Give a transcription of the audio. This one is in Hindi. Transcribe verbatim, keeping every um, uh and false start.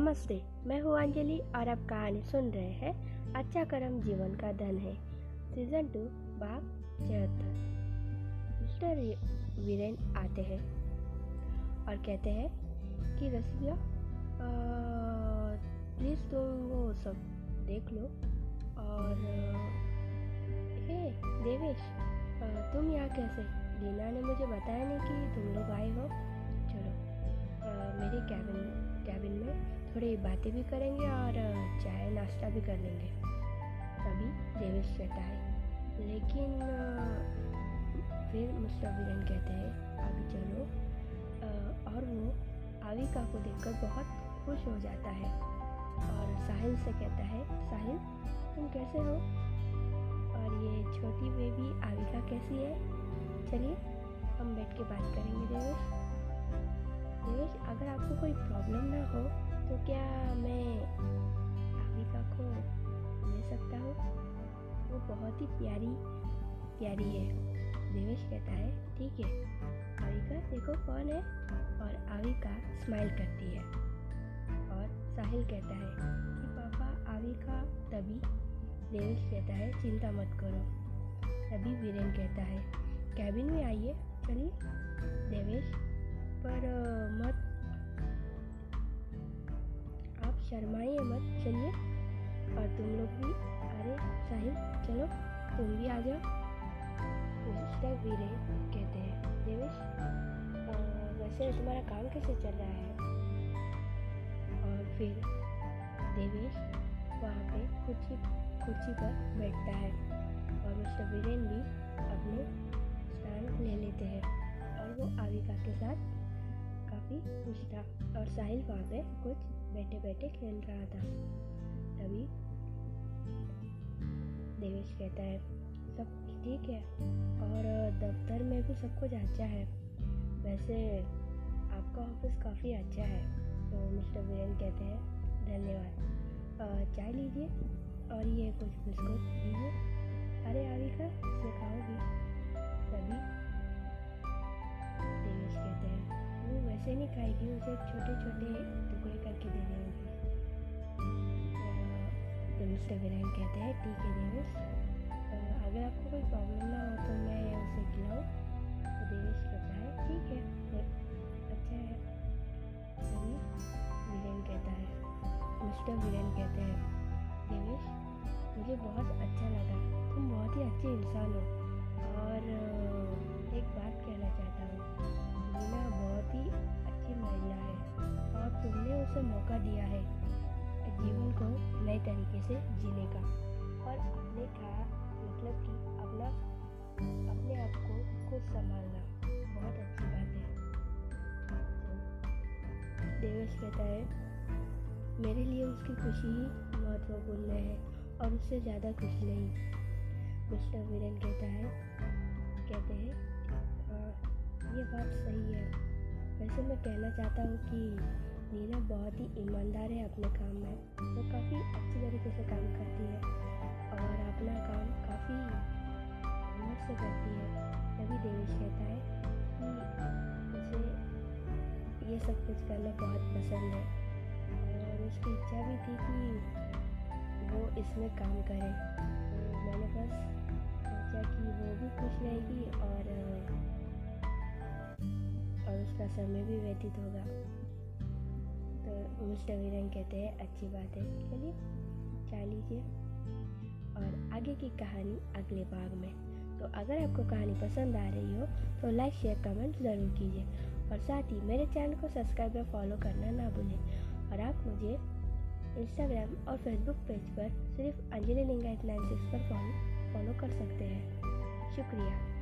नमस्ते, मैं हूँ अंजलि और आप कहानी सुन रहे हैं अच्छा कर्म जीवन का धन है, सीजन टू, भाग छिहत्तर। मिस्टर वीरेन आते हैं और कहते हैं कि रसिया, प्लीज़ तुम वो सब देख लो। और हे देवेश, आ, तुम यहाँ कैसे? लीना ने मुझे बताया नहीं कि तुम लोग आए हो। चलो आ, मेरे कैबिन कैबिन में थोड़ी बातें भी करेंगे और चाय नाश्ता भी कर लेंगे। तभी देवेश कहता है, लेकिन आ, फिर मिस्टर वीरेन कहते हैं अभी चलो। आ, और वो आविका को देखकर बहुत खुश हो जाता है और साहिल से कहता है, साहिल तुम कैसे हो? और ये छोटी बेबी आविका कैसी है? चलिए हम बैठ के बात करेंगे। देवेश देवेश अगर आपको कोई प्रॉब्लम ना हो तो क्या मैं आविका को ले सकता हूँ? वो बहुत ही प्यारी प्यारी है। देवेश कहता है ठीक है, आविका देखो कौन है। और आविका स्माइल करती है और साहिल कहता है कि पापा आविका। तभी देवेश कहता है चिंता मत करो। तभी वीरेन कहता है कैबिन में आइए। चलिए देवेश, पर मत, आप शर्माइए मत, चलिए। और तुम लोग भी, अरे साहिल चलो तुम भी आ जाओ। मिस्टर वीरेन कहते हैं देवेश, वैसे तुम्हारा काम कैसे चल रहा है? और फिर देवेश वहाँ पे कुर्सी कुर्सी पर बैठता है और मिस्टर वीरेन भी अपने स्थान ले लेते हैं और वो आविका के साथ काफ़ी खुश था और साहिल वहाँ पे कुछ बैठे बैठे खेल रहा था। तभी देवेश कहता है सब ठीक है और दफ्तर में भी सब कुछ अच्छा है, वैसे आपका ऑफिस काफ़ी अच्छा है। तो मिस्टर वीरेन कहते हैं धन्यवाद, चाय लीजिए और ये कुछ बिस्कुट लीजिए। अरे आविका इसे खाओगी? तभी देवेश कहते हैं वो वैसे नहीं खाएगी, उसे छोटे छोटे टुकड़े करके देने होंगे। तो मिस्टर वीरेन कहते हैं ठीक है देवेश, अगर आपको कोई प्रॉब्लम ना हो तो मैं उसे खिलाऊँ? तो देवेश कहता है ठीक है, अच्छा है। तभी वीरेन कहता है मिस्टर वीरेन कहते हैं देवेश मुझे बहुत अच्छा लगा, तुम बहुत ही अच्छे इंसान हो। और एक बात कहना चाहता हूँ, लीना बहुत ही अच्छी महिला है और तुमने उसे मौका दिया है जीवन को नए तरीके से जीने का और अपने का मतलब कि अपना अपने आप को खुद संभालना बहुत अच्छी बात है। तो देवेश कहता है मेरे लिए उसकी खुशी ही महत्वपूर्ण है और उससे ज़्यादा कुछ नहीं। मिस्टर वीरेन कहता है कहते हैं हाँ ये बात सही है, वैसे मैं कहना चाहता हूँ कि लीना बहुत ही ईमानदार है अपने काम में, वो काफ़ी अच्छी तरीके से काम करती है और अपना काम काफ़ी हिम्मत से करती है। तभी देवेश कहता है कि उसे ये सब कुछ करना बहुत पसंद है और उसकी इच्छा भी थी कि वो इसमें काम करे। तो मैंने बस सोचा कि वो भी खुश रहेगी और और उसका समय भी व्यतीत होगा। तो मिस्टर वीरेन कहते हैं अच्छी बात है, चलिए चाय लीजिए। और आगे की कहानी अगले भाग में। तो अगर आपको कहानी पसंद आ रही हो तो लाइक शेयर कमेंट ज़रूर कीजिए और साथ ही मेरे चैनल को सब्सक्राइब और फॉलो करना ना भूलें। और आप मुझे इंस्टाग्राम और फेसबुक पेज पर सिर्फ अंजलि लिंगायत नाइन सिक्स पर फॉलो फॉलो कर सकते हैं। शुक्रिया।